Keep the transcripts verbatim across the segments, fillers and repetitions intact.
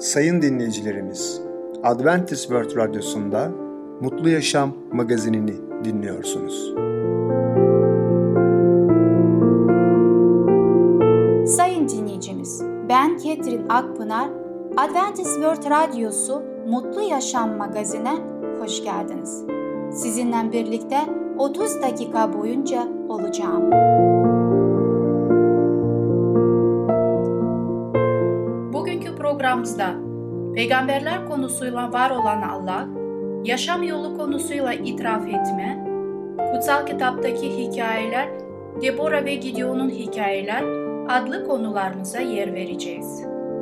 Sayın dinleyicilerimiz, Adventist World Radyosu'nda Mutlu Yaşam magazinini dinliyorsunuz. Sayın dinleyicimiz, ben Ketrin Akpınar, Adventist World Radyosu Mutlu Yaşam magazine hoş geldiniz. Sizinle birlikte otuz dakika boyunca olacağım. Bugünkü programımızda peygamberler konusuyla var olan Allah, yaşam yolu konusuyla itiraf etme, kutsal kitaptaki hikayeler, Debora ve Gideon'un hikayeler adlı konularımıza yer vereceğiz.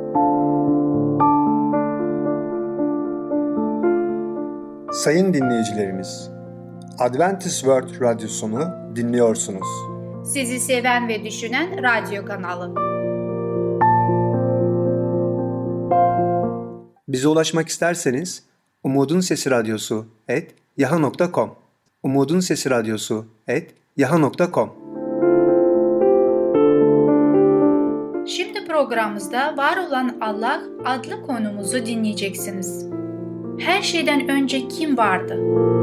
Sayın dinleyicilerimiz, Adventist World Radyosunu dinliyorsunuz. Sizi seven ve düşünen radyo kanalı. Bize ulaşmak isterseniz Umutun Sesi Radyosu et yaha nokta com Umutun Sesi Radyosu et yaha nokta com. Şimdi programımızda Var olan Allah adlı konumuzu dinleyeceksiniz. Her şeyden önce kim vardı?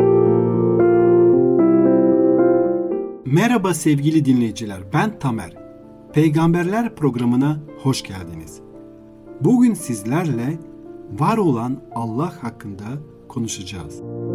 Merhaba sevgili dinleyiciler, ben Tamer. Peygamberler programına hoş geldiniz. Bugün sizlerle var olan Allah hakkında konuşacağız.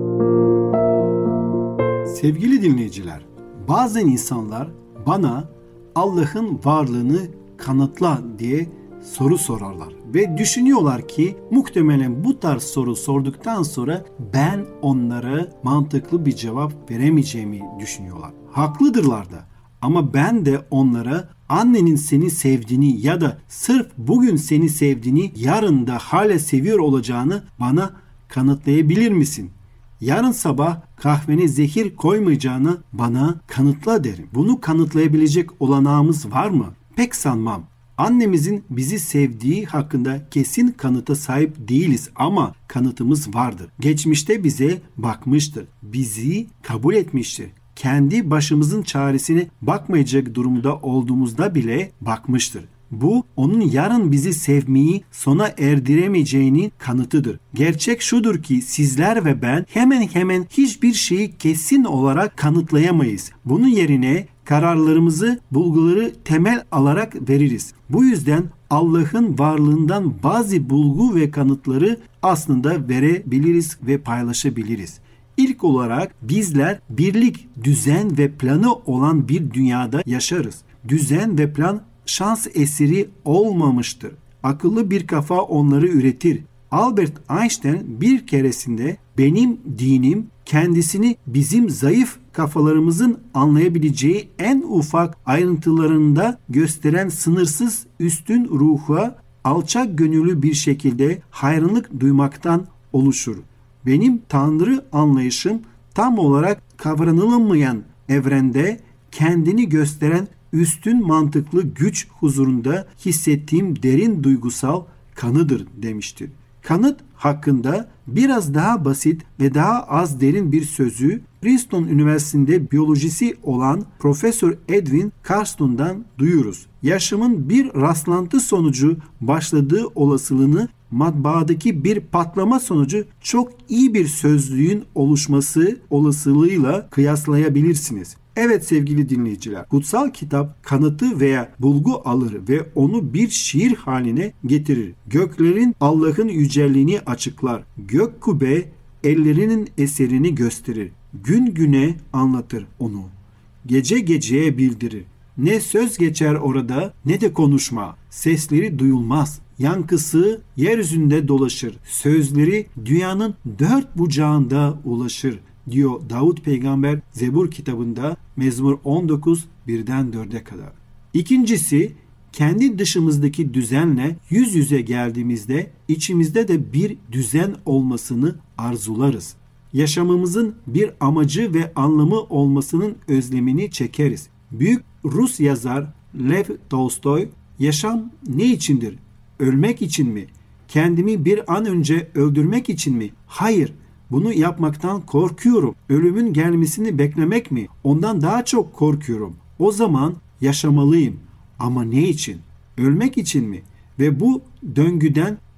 Sevgili dinleyiciler, bazen insanlar bana Allah'ın varlığını kanıtla diye soru sorarlar ve düşünüyorlar ki muhtemelen bu tarz soru sorduktan sonra ben onlara mantıklı bir cevap veremeyeceğimi düşünüyorlar. Haklıdırlar da, ama ben de onlara annenin seni sevdiğini ya da sırf bugün seni sevdiğini yarın da hala seviyor olacağını bana kanıtlayabilir misin? Yarın sabah kahvene zehir koymayacağını bana kanıtla derim. Bunu kanıtlayabilecek olanağımız var mı? Pek sanmam. Annemizin bizi sevdiği hakkında kesin kanıta sahip değiliz ama kanıtımız vardır. Geçmişte bize bakmıştır. Bizi kabul etmiştir. Kendi başımızın çaresine bakmayacak durumda olduğumuzda bile bakmıştır. Bu onun yarın bizi sevmeyi sona erdiremeyeceğinin kanıtıdır. Gerçek şudur ki sizler ve ben hemen hemen hiçbir şeyi kesin olarak kanıtlayamayız. Bunun yerine kararlarımızı, bulguları temel alarak veririz. Bu yüzden Allah'ın varlığından bazı bulgu ve kanıtları aslında verebiliriz ve paylaşabiliriz. İlk olarak bizler birlik, düzen ve planı olan bir dünyada yaşarız. Düzen ve plan şans eseri olmamıştır. Akıllı bir kafa onları üretir. Albert Einstein bir keresinde benim dinim kendisini bizim zayıf kafalarımızın anlayabileceği en ufak ayrıntılarında gösteren sınırsız üstün ruha alçak gönüllü bir şekilde hayranlık duymaktan oluşur. Benim Tanrı anlayışım tam olarak kavranılamayan evrende kendini gösteren üstün mantıklı güç huzurunda hissettiğim derin duygusal kanıdır demiştir. Kanıt hakkında biraz daha basit ve daha az derin bir sözü Princeton Üniversitesi'nde biyolojisi olan Profesör Edwin Carston'dan duyuyoruz. Yaşamın bir rastlantı sonucu başladığı olasılığını matbaadaki bir patlama sonucu çok iyi bir sözlüğün oluşması olasılığıyla kıyaslayabilirsiniz. Evet sevgili dinleyiciler, kutsal kitap kanıtı veya bulgu alır ve onu bir şiir haline getirir. Göklerin Allah'ın yücelliğini açıklar. Gök kubbe ellerinin eserini gösterir. Gün güne anlatır onu. Gece geceye bildirir. Ne söz geçer orada ne de konuşma. Sesleri duyulmaz. Yankısı yeryüzünde dolaşır. Sözleri dünyanın dört bucağında ulaşır diyor Davut Peygamber Zebur kitabında Mezmur on dokuz birden dörde kadar. İkincisi, kendi dışımızdaki düzenle yüz yüze geldiğimizde içimizde de bir düzen olmasını arzularız. Yaşamımızın bir amacı ve anlamı olmasının özlemini çekeriz. Büyük Rus yazar Lev Tolstoy, yaşam ne içindir? Ölmek için mi? Kendimi bir an önce öldürmek için mi? Hayır. Bunu yapmaktan korkuyorum. Ölümün gelmesini beklemek mi? Ondan daha çok korkuyorum. O zaman yaşamalıyım. Ama ne için? Ölmek için mi? Ve bu döngüden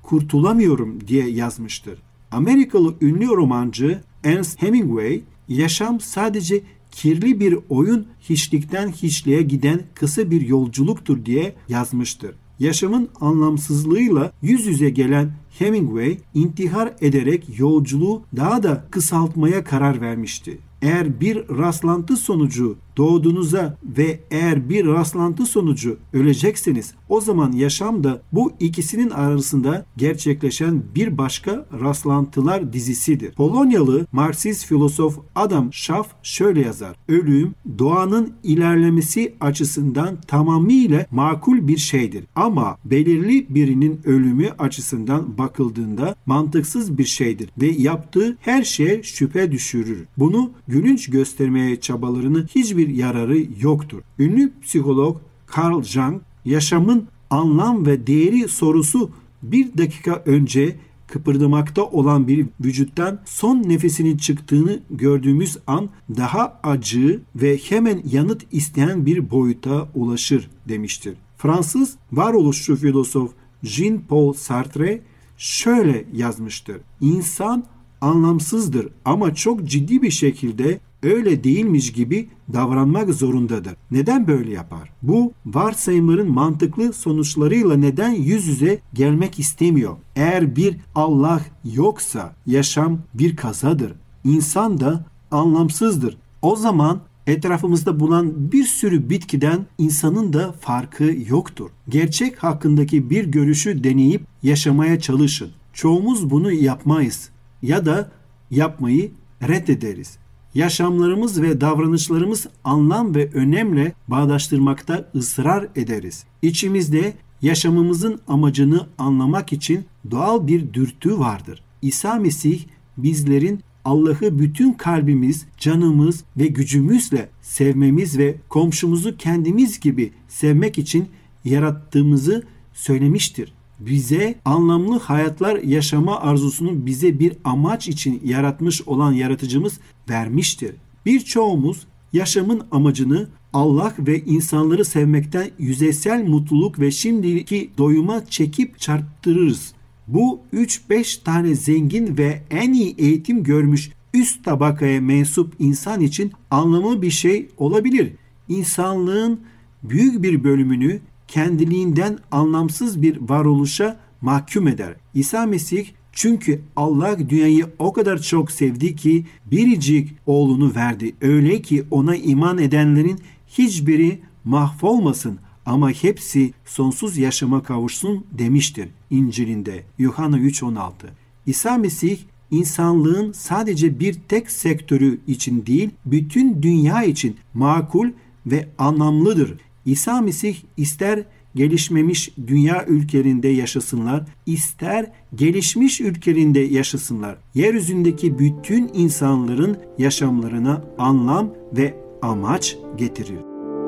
kurtulamıyorum diye yazmıştır. Amerikalı ünlü romancı Ernest Hemingway, yaşam sadece kirli bir oyun, hiçlikten hiçliğe giden kısa bir yolculuktur diye yazmıştır. Yaşamın anlamsızlığıyla yüz yüze gelen Hemingway, intihar ederek yolculuğu daha da kısaltmaya karar vermişti. Eğer bir rastlantı sonucu doğduğunuza ve eğer bir rastlantı sonucu ölecekseniz, o zaman yaşam da bu ikisinin arasında gerçekleşen bir başka rastlantılar dizisidir. Polonyalı Marksist filozof Adam Schaff şöyle yazar: ölüm doğanın ilerlemesi açısından tamamıyla makul bir şeydir. Ama belirli birinin ölümü açısından bakıldığında mantıksız bir şeydir ve yaptığı her şeye şüphe düşürür. Bunu gülünç göstermeye çabalarının hiçbir yararı yoktur. Ünlü psikolog Carl Jung, yaşamın anlam ve değeri sorusu bir dakika önce kıpırdamakta olan bir vücuttan son nefesinin çıktığını gördüğümüz an daha acı ve hemen yanıt isteyen bir boyuta ulaşır demiştir. Fransız varoluşçu filozof Jean-Paul Sartre şöyle yazmıştır: İnsan anlamsızdır ama çok ciddi bir şekilde öyle değilmiş gibi davranmak zorundadır. Neden böyle yapar? Bu varsayımların mantıklı sonuçlarıyla neden yüz yüze gelmek istemiyor? Eğer bir Allah yoksa yaşam bir kazadır. İnsan da anlamsızdır. O zaman etrafımızda bulunan bir sürü bitkiden insanın da farkı yoktur. Gerçek hakkındaki bir görüşü deneyip yaşamaya çalışın. Çoğumuz bunu yapmayız ya da yapmayı reddederiz. Yaşamlarımız ve davranışlarımız anlam ve önemle bağdaştırmakta ısrar ederiz. İçimizde yaşamımızın amacını anlamak için doğal bir dürtü vardır. İsa Mesih bizlerin Allah'ı bütün kalbimiz, canımız ve gücümüzle sevmemiz ve komşumuzu kendimiz gibi sevmek için yarattığımızı söylemiştir. Bize anlamlı hayatlar yaşama arzusunu bize bir amaç için yaratmış olan yaratıcımız vermiştir. Birçoğumuz yaşamın amacını Allah ve insanları sevmekten yüzeysel mutluluk ve şimdiki doyuma çekip çarptırırız. Bu üç beş tane zengin ve en iyi eğitim görmüş üst tabakaya mensup insan için anlamlı bir şey olabilir. İnsanlığın büyük bir bölümünü kendiliğinden anlamsız bir varoluşa mahkum eder. İsa Mesih, çünkü Allah dünyayı o kadar çok sevdi ki biricik oğlunu verdi. Öyle ki ona iman edenlerin hiçbiri mahvolmasın ama hepsi sonsuz yaşama kavuşsun demiştir İncil'inde. Yuhanna üç on altı. İsa Mesih insanlığın sadece bir tek sektörü için değil, bütün dünya için makul ve anlamlıdır. İsa Mesih ister gelişmemiş dünya ülkelerinde yaşasınlar, ister gelişmiş ülkelerinde yaşasınlar, yeryüzündeki bütün insanların yaşamlarına anlam ve amaç getirir.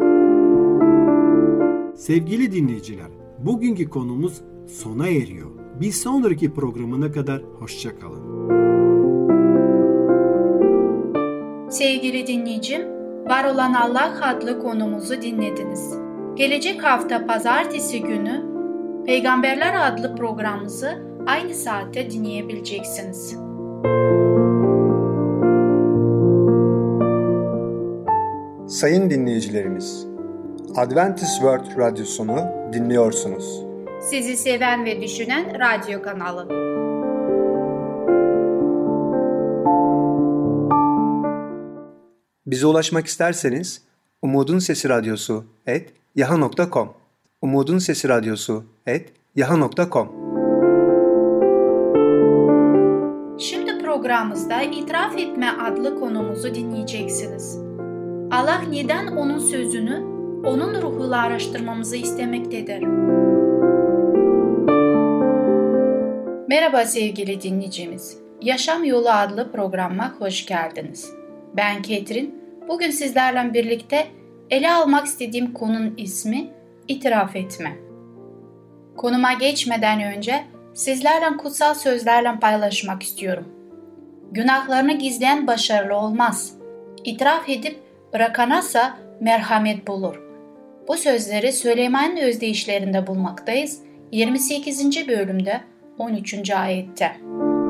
Sevgili dinleyiciler, bugünkü konumuz sona eriyor. Bir sonraki programına kadar hoşça kalın. Sevgili dinleyicim, Var olan Allah adlı konumuzu dinlediniz. Gelecek hafta pazartesi günü Peygamberler adlı programımızı aynı saatte dinleyebileceksiniz. Sayın dinleyicilerimiz, Adventist World Radyosunu dinliyorsunuz. Sizi seven ve düşünen radyo kanalı. Bize ulaşmak isterseniz Umutun Sesi Radyosu et yaha nokta com Umutun Sesi Radyosu et yaha nokta com. Şimdi programımızda İtiraf Etme adlı konumuzu dinleyeceksiniz. Allah neden onun sözünü, onun ruhuyla araştırmamızı istemektedir? Merhaba sevgili dinleyicimiz. Yaşam Yolu adlı programa hoş geldiniz. Ben Ketrin. Bugün sizlerle birlikte ele almak istediğim konunun ismi İtiraf Etme. Konuma geçmeden önce sizlerle kutsal sözlerle paylaşmak istiyorum. Günahlarını gizleyen başarılı olmaz. İtiraf edip bırakanasa merhamet bulur. Bu sözleri Süleyman'ın özdeyişlerinde bulmaktayız. yirmi sekizinci bölümde on üçüncü ayette.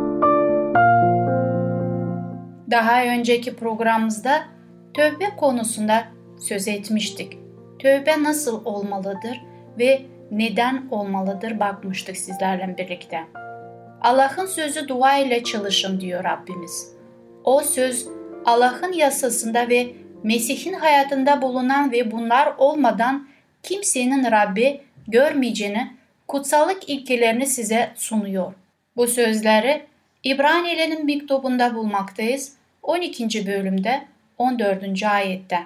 Daha önceki programımızda tövbe konusunda söz etmiştik. Tövbe nasıl olmalıdır ve neden olmalıdır bakmıştık sizlerle birlikte. Allah'ın sözü dua ile çalışın diyor Rabbimiz. O söz Allah'ın yasasında ve Mesih'in hayatında bulunan ve bunlar olmadan kimsenin Rabbi görmeyeceğini, kutsallık ilkelerini size sunuyor. Bu sözleri İbranilerin mektubunda bulmaktayız. on ikinci bölümde on dördüncü ayette.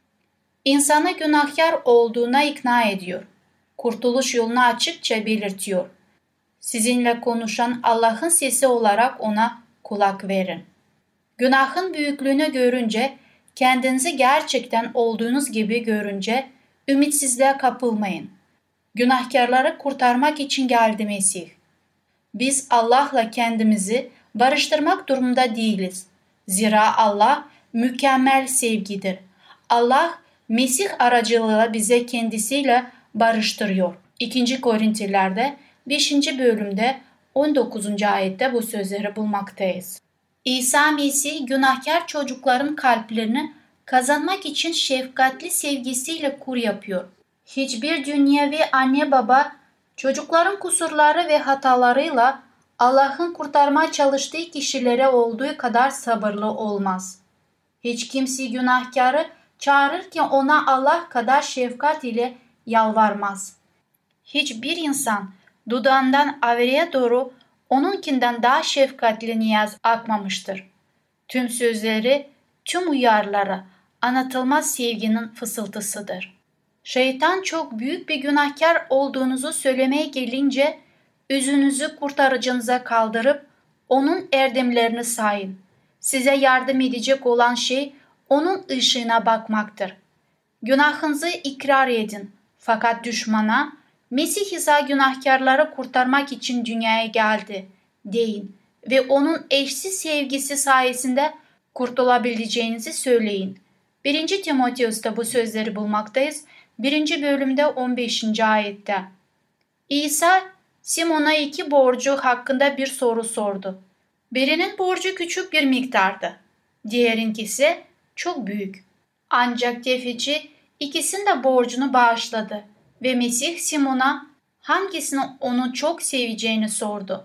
İnsanı günahkar olduğuna ikna ediyor. Kurtuluş yolunu açıkça belirtiyor. Sizinle konuşan Allah'ın sesi olarak ona kulak verin. Günahın büyüklüğünü görünce, kendinizi gerçekten olduğunuz gibi görünce ümitsizliğe kapılmayın. Günahkarları kurtarmak için geldi Mesih. Biz Allah'la kendimizi barıştırmak durumunda değiliz. Zira Allah mükemmel sevgidir. Allah Mesih aracılığıyla bize kendisiyle barıştırıyor. ikinci Korintililerde beşinci bölümde on dokuzuncu ayette bu sözleri bulmaktayız. İsa Mesih günahkar çocukların kalplerini kazanmak için şefkatli sevgisiyle kur yapıyor. Hiçbir dünyevi anne baba çocukların kusurları ve hatalarıyla Allah'ın kurtarmaya çalıştığı kişilere olduğu kadar sabırlı olmaz. Hiç kimse günahkarı çağırırken ona Allah kadar şefkat ile yalvarmaz. Hiçbir insan dudağından averiye doğru onunkinden daha şefkatli niyaz akmamıştır. Tüm sözleri, tüm uyarıları anlatılmaz sevginin fısıltısıdır. Şeytan çok büyük bir günahkar olduğunuzu söylemeye gelince yüzünüzü kurtarıcınıza kaldırıp onun erdemlerini sayın. Size yardım edecek olan şey onun ışığına bakmaktır. Günahınızı ikrar edin. Fakat düşmana Mesih İsa günahkarları kurtarmak için dünyaya geldi deyin ve onun eşsiz sevgisi sayesinde kurtulabileceğinizi söyleyin. birinci Timoteus'ta bu sözleri bulmaktayız. birinci bölümde on beşinci ayette. İsa Simon'a iki borcu hakkında bir soru sordu. Birinin borcu küçük bir miktardı. Diğerinkisi çok büyük. Ancak tefeci ikisinin de borcunu bağışladı ve Mesih Simon'a hangisinin onu çok seveceğini sordu.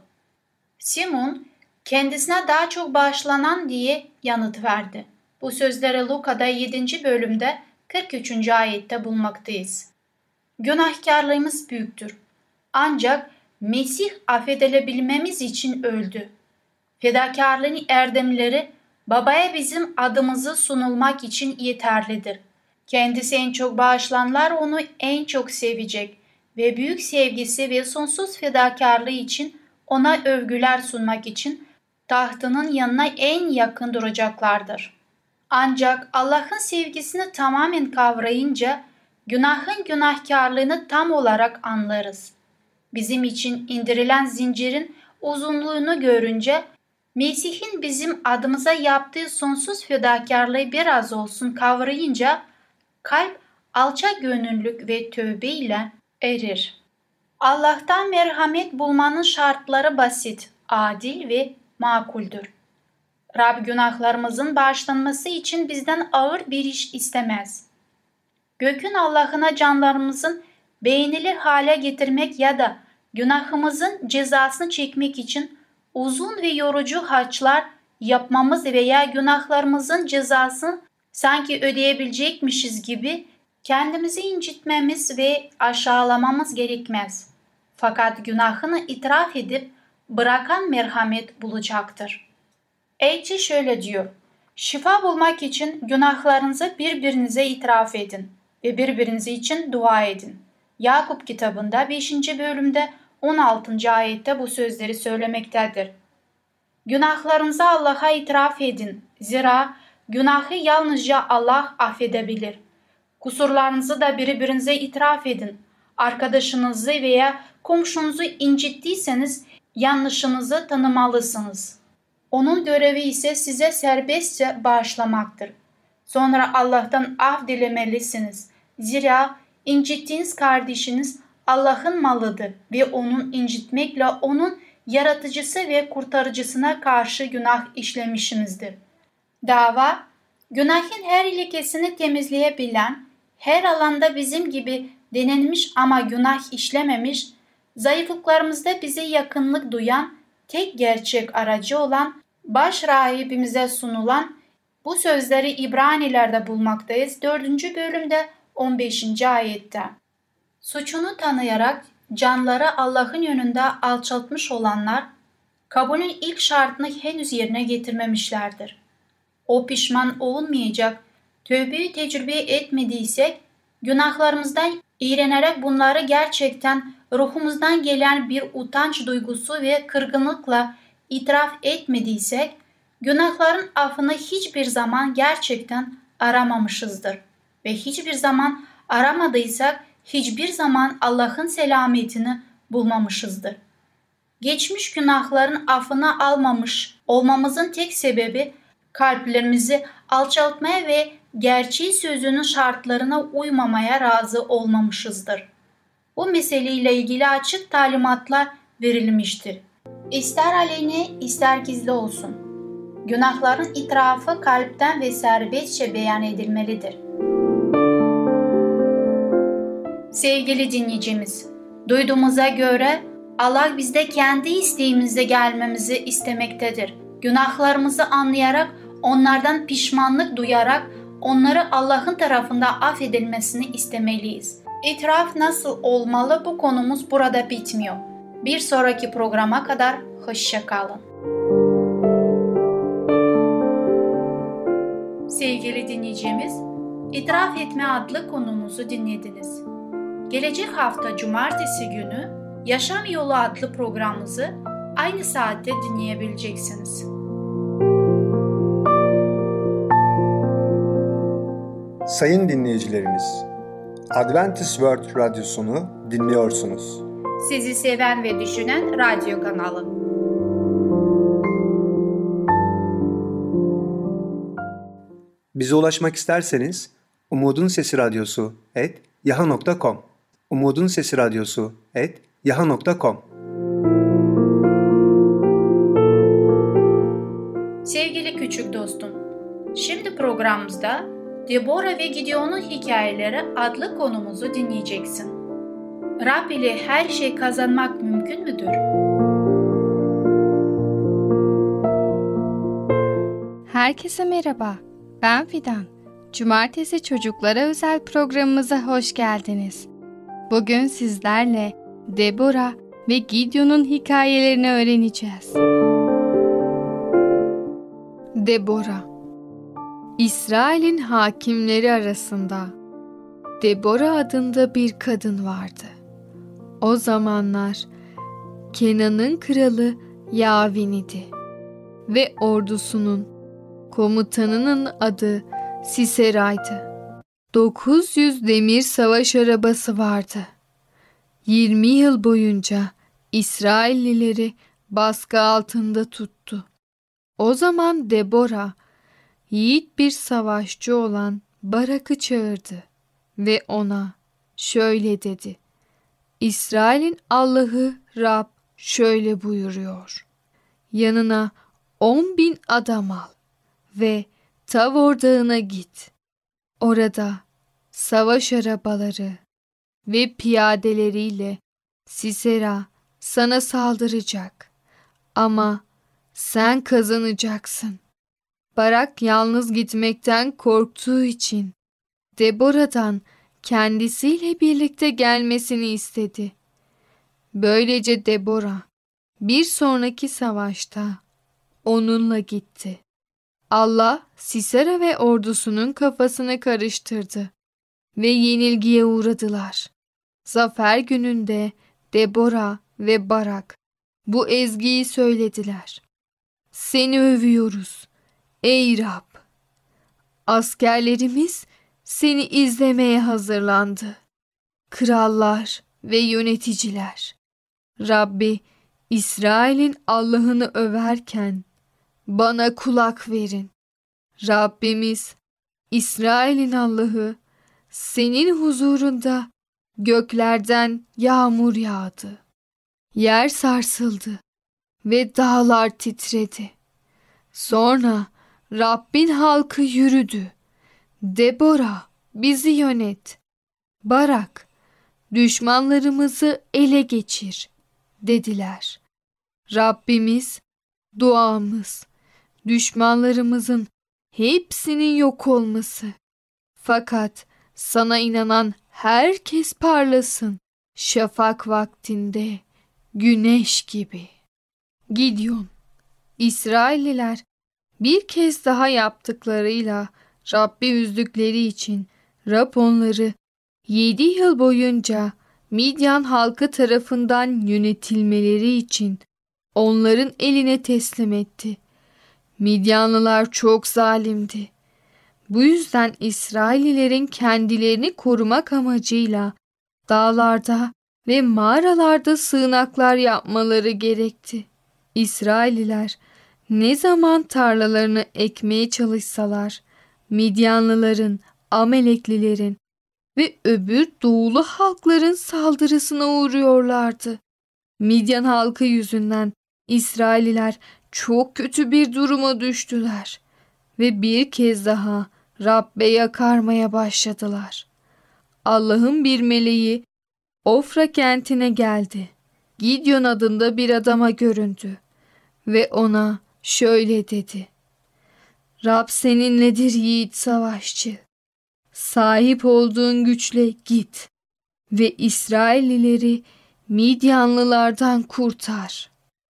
Simon kendisine daha çok bağışlanan diye yanıt verdi. Bu sözleri Luka'da yedinci bölümde kırk üçüncü ayette bulmaktayız. Günahkarlığımız büyüktür. Ancak Mesih affedilebilmemiz için öldü. Fedakarlığın erdemleri babaya bizim adımızı sunulmak için yeterlidir. Kendisi en çok bağışlananlar onu en çok sevecek ve büyük sevgisi ve sonsuz fedakarlığı için ona övgüler sunmak için tahtının yanına en yakın duracaklardır. Ancak Allah'ın sevgisini tamamen kavrayınca günahın günahkarlığını tam olarak anlarız. Bizim için indirilen zincirin uzunluğunu görünce Mesih'in bizim adımıza yaptığı sonsuz fedakarlığı biraz olsun kavrayınca kalp alçak gönüllülük ve tövbe ile erir. Allah'tan merhamet bulmanın şartları basit, adil ve makuldür. Rab günahlarımızın bağışlanması için bizden ağır bir iş istemez. Gökün Allah'ına canlarımızın beğenilir hale getirmek ya da günahımızın cezasını çekmek için uzun ve yorucu harçlar yapmamız veya günahlarımızın cezasını sanki ödeyebilecekmişiz gibi kendimizi incitmemiz ve aşağılamamız gerekmez. Fakat günahını itiraf edip bırakan merhamet bulacaktır. Elçi şöyle diyor: şifa bulmak için günahlarınızı birbirinize itiraf edin ve birbiriniz için dua edin. Yakup kitabında beşinci bölümde on altıncı ayette bu sözleri söylemektedir. Günahlarınızı Allah'a itiraf edin. Zira günahı yalnızca Allah affedebilir. Kusurlarınızı da birbirinize itiraf edin. Arkadaşınızı veya komşunuzu incittiyseniz yanlışınızı tanımalısınız. Onun görevi ise size serbestçe bağışlamaktır. Sonra Allah'tan af dilemelisiniz. Zira incittiğiniz kardeşiniz Allah'ın malıdır ve onun incitmekle onun yaratıcısı ve kurtarıcısına karşı günah işlemişimizdir. Dava, günahın her ilkesini temizleyebilen, her alanda bizim gibi denenmiş ama günah işlememiş, zayıflıklarımızda bize yakınlık duyan, tek gerçek aracı olan, baş rahibimize sunulan bu sözleri İbraniler'de bulmaktayız. dördüncü bölümde on beşinci ayette. Suçunu tanıyarak canları Allah'ın yönünde alçaltmış olanlar, kabulün ilk şartını henüz yerine getirmemişlerdir. O pişman olunmayacak, tövbeyi tecrübe etmediysek, günahlarımızdan iğrenerek bunları gerçekten ruhumuzdan gelen bir utanç duygusu ve kırgınlıkla itiraf etmediysek, günahların affını hiçbir zaman gerçekten aramamışızdır. Ve hiçbir zaman aramadıysak, hiçbir zaman Allah'ın selametini bulmamışızdır. Geçmiş günahların affını almamış olmamızın tek sebebi, kalplerimizi alçaltmaya ve gerçeği sözünün şartlarına uymamaya razı olmamışızdır. Bu meseleyle ilgili açık talimatlar verilmiştir. İster aleni ister gizli olsun. Günahların itirafı kalpten ve serbestçe beyan edilmelidir. Sevgili dinleyicimiz, duyduğumuza göre Allah bizde kendi isteğimizle gelmemizi istemektedir. Günahlarımızı anlayarak, onlardan pişmanlık duyarak, onları Allah'ın tarafında affedilmesini istemeliyiz. İtiraf nasıl olmalı, bu konumuz burada bitmiyor. Bir sonraki programa kadar hoşça kalın. Sevgili dinleyicimiz, İtiraf Etme adlı konumuzu dinlediniz. Gelecek hafta Cumartesi günü Yaşam Yolu adlı programımızı aynı saatte dinleyebileceksiniz. Sayın dinleyicilerimiz, Adventist World Radyosunu dinliyorsunuz. Sizi seven ve düşünen radyo kanalı. Bize ulaşmak isterseniz Umutun Sesi Radyosu et yaha nokta com Umutun Sesi Radyosu et yaha nokta com. Sevgili küçük dostum, şimdi programımızda Debora ve Gideon'un hikayeleri adlı konumuzu dinleyeceksin. Rab ile her şey kazanmak mümkün müdür? Herkese merhaba, ben Fidan. Cumartesi çocuklara özel programımıza hoş geldiniz. Bugün sizlerle Debora ve Gideon'un hikayelerini öğreneceğiz. Debora, İsrail'in hakimleri arasında Debora adında bir kadın vardı. O zamanlar Kenan'ın kralı Yavin idi ve ordusunun komutanının adı Sisera'ydı. dokuz yüz demir savaş arabası vardı. yirmi yıl boyunca İsraillileri baskı altında tuttu. O zaman Debora, yiğit bir savaşçı olan Barak'ı çağırdı ve ona şöyle dedi: İsrail'in Allah'ı Rab şöyle buyuruyor. Yanına on bin adam al ve Tavor Dağı'na git. Orada savaş arabaları ve piyadeleriyle Sisera sana saldıracak. Ama sen kazanacaksın. Barak yalnız gitmekten korktuğu için Debora'dan kendisiyle birlikte gelmesini istedi. Böylece Debora bir sonraki savaşta onunla gitti. Allah Sisera ve ordusunun kafasını karıştırdı ve yenilgiye uğradılar. Zafer gününde Debora ve Barak bu ezgiyi söylediler. Seni övüyoruz ey Rab. Askerlerimiz seni izlemeye hazırlandı. Krallar ve yöneticiler, Rabbi İsrail'in Allah'ını överken bana kulak verin. Rabbimiz İsrail'in Allah'ı, senin huzurunda göklerden yağmur yağdı. Yer sarsıldı ve dağlar titredi. Sonra Rabbin halkı yürüdü. Debora, bizi yönet. Barak, düşmanlarımızı ele geçir dediler. Rabbimiz, duamız, düşmanlarımızın hepsinin yok olması. Fakat sana inanan herkes parlasın, şafak vaktinde güneş gibi. Gidyon, İsrailliler bir kez daha yaptıklarıyla Rabbi üzdükleri için Rab onları yedi yıl boyunca Midyan halkı tarafından yönetilmeleri için onların eline teslim etti. Midyanlılar çok zalimdi. Bu yüzden İsraillilerin kendilerini korumak amacıyla dağlarda ve mağaralarda sığınaklar yapmaları gerekti. İsrailliler ne zaman tarlalarını ekmeye çalışsalar, Midyanlıların, Ameleklilerin ve öbür doğulu halkların saldırısına uğruyorlardı. Midyan halkı yüzünden İsrailliler çok kötü bir duruma düştüler ve bir kez daha Rabbe yakarmaya başladılar. Allah'ın bir meleği Ofra kentine geldi. Gidyon adında bir adama göründü ve ona şöyle dedi: Rab seninledir yiğit savaşçı. Sahip olduğun güçle git ve İsraillileri Midyanlılardan kurtar.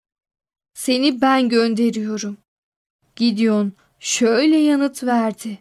Seni ben gönderiyorum. Gidyon şöyle yanıt verdi: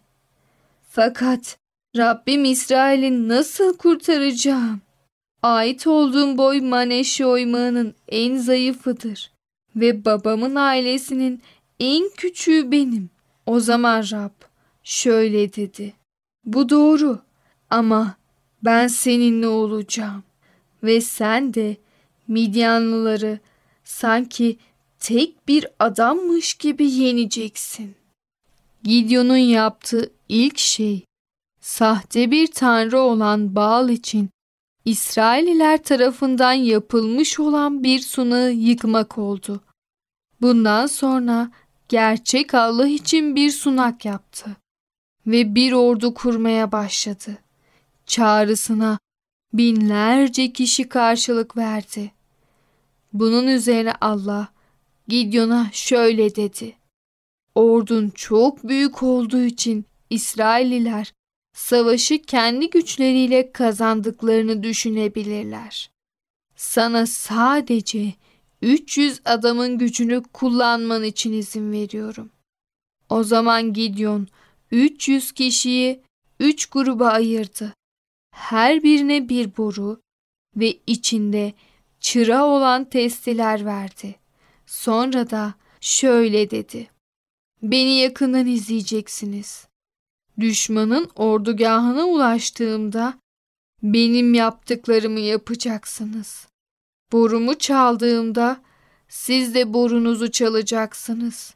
Fakat Rabbim İsrail'i nasıl kurtaracağım? Ait olduğum boy Maneşe oymağının en zayıfıdır ve babamın ailesinin en küçüğü benim. O zaman Rab şöyle dedi: Bu doğru ama ben seninle olacağım ve sen de Midyanlıları sanki tek bir adammış gibi yeneceksin. Gidyon'un yaptığı ilk şey, sahte bir tanrı olan Baal için İsrailliler tarafından yapılmış olan bir sunağı yıkmak oldu. Bundan sonra gerçek Allah için bir sunak yaptı ve bir ordu kurmaya başladı. Çağrısına binlerce kişi karşılık verdi. Bunun üzerine Allah Gidyon'a şöyle dedi: Ordun çok büyük olduğu için İsrailliler savaşı kendi güçleriyle kazandıklarını düşünebilirler. Sana sadece üç yüz adamın gücünü kullanman için izin veriyorum. O zaman Gidyon üç yüz kişiyi üç gruba ayırdı. Her birine bir boru ve içinde çıra olan testiler verdi. Sonra da şöyle dedi: Beni yakından izleyeceksiniz. Düşmanın ordugahına ulaştığımda benim yaptıklarımı yapacaksınız. Borumu çaldığımda siz de borunuzu çalacaksınız.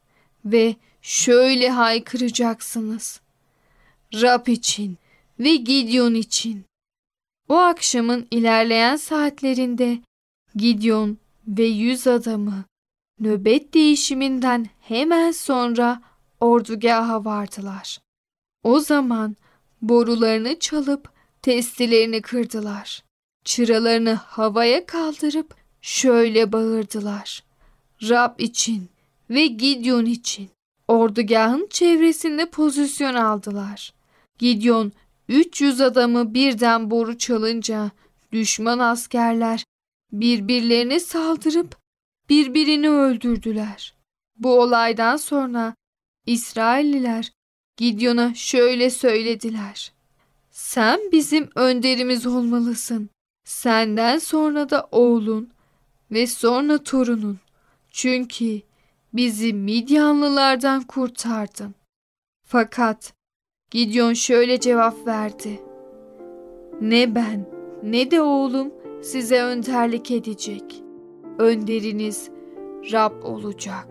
Ve şöyle haykıracaksınız: Rab için ve Gidyon için. O akşamın ilerleyen saatlerinde Gidyon ve yüz adamı nöbet değişiminden hemen sonra ordugaha vardılar. O zaman borularını çalıp testilerini kırdılar. Çıralarını havaya kaldırıp şöyle bağırdılar: Rab için ve Gidyon için. Ordugahın çevresinde pozisyon aldılar. Gidyon üç yüz adamı birden boru çalınca düşman askerler birbirlerine saldırıp birbirini öldürdüler. Bu olaydan sonra İsrailliler Gidyon'a şöyle söylediler: Sen bizim önderimiz olmalısın. Senden sonra da oğlun ve sonra torunun. Çünkü bizi Midyanlılardan kurtardın. Fakat Gidyon şöyle cevap verdi: Ne ben ne de oğlum size önderlik edecek. Önderiniz Rab olacak.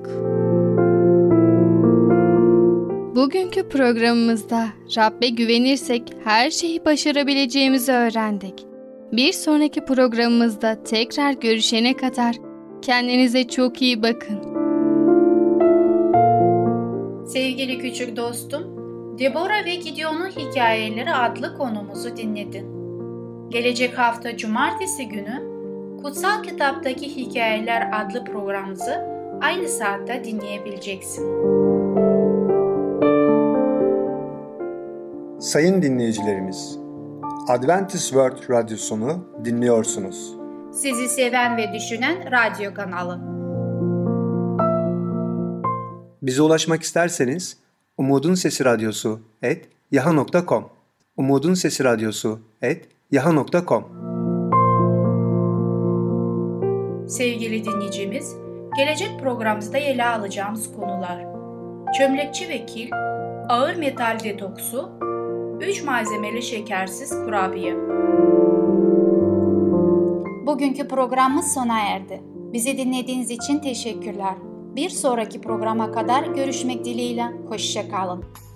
Bugünkü programımızda Rab'be güvenirsek her şeyi başarabileceğimizi öğrendik. Bir sonraki programımızda tekrar görüşene kadar Kendinize çok iyi bakın. Sevgili küçük dostum, Debora ve Gideon'un Hikayeleri adlı konumuzu dinledin. Gelecek hafta Cumartesi günü Kutsal Kitaptaki Hikayeler adlı programımızı aynı saatte dinleyebileceksin. Sayın dinleyicilerimiz, Adventist World Radyosunu dinliyorsunuz. Sizi seven ve düşünen radyo kanalı. Bize ulaşmak isterseniz Umutun Sesi Radyosu et yaha nokta com Umutun Sesi Radyosu et yaha nokta com. Sevgili dinleyicimiz, gelecek programımızda ele alacağımız konular: çömlekçi ve kil, ağır metal detoksu, üç malzemeli şekersiz kurabiye. Bugünkü programımız sona erdi. Bizi dinlediğiniz için teşekkürler. Bir sonraki programa kadar görüşmek dileğiyle. Hoşça kalın.